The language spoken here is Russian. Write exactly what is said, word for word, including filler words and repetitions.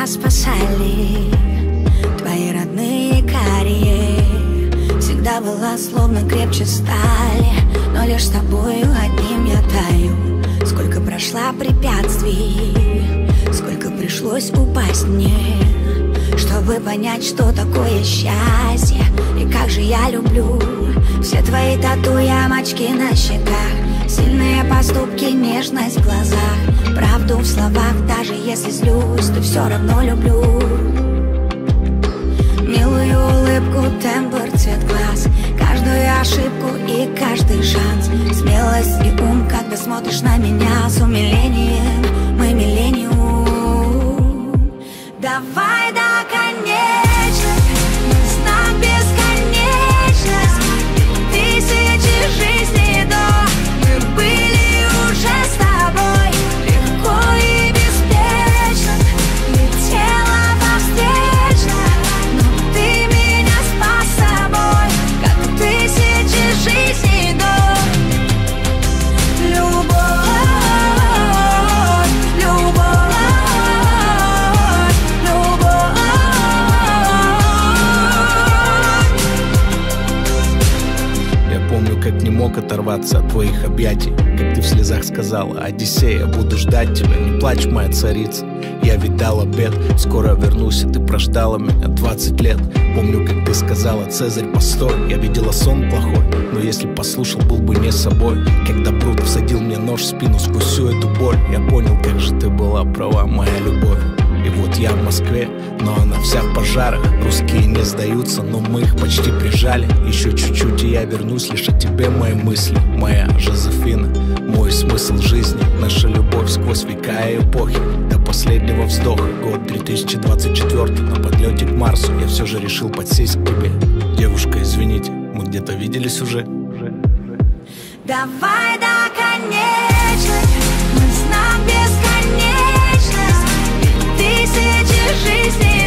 спасали твои родные карие. Всегда была словно крепче стали, но лишь с тобою одним я таю. Сколько прошла препятствий, сколько пришлось упасть мне, чтобы понять, что такое счастье. И как же я люблю все твои тату-ямочки на щеках, сильные поступки, нежность в глазах, правду в словах. Даже если злюсь, то все равно люблю. Милую улыбку, тембр, цвет глаз, каждую ошибку и каждый шанс, смелость и ум, когда смотришь на меня с умилением. Мы миллениум. Давай до конечных, знак бесконечность, тысячи жизней до. Мы были уже с тобой легко и беспечно, летела во встречно, но ты меня спас собой, как тысячи жизней до. Любовь, любовь, любовь. Я помню, как не мог оторваться от твоих объятий, как ты в слезах сказала: Одиссея, буду ждать тебя, не плачь, моя царица. Я ведь дал обет, скоро вернусь, и ты прождала меня двадцать лет. Помню, как ты сказала: Цезарь, постой, я видела сон плохой, но если послушал, был бы не собой. Когда Брут всадил мне нож в спину сквозь всю эту боль, я понял, как же ты была права, моя любовь. И вот я в Москве, но она вся в пожарах. Русские не сдаются, но мы их почти прижали. Еще чуть-чуть, и я вернусь, лишь о тебе мои мысли. Моя Жозефина, мой смысл жизни, наша любовь сквозь века и эпохи, до последнего вздоха. Год две тысячи двадцать четвёртый, на подлете к Марсу я все же решил подсесть к тебе. Девушка, извините, мы где-то виделись уже. Давай до конечных, мы знак бесконечность, тысячи жизней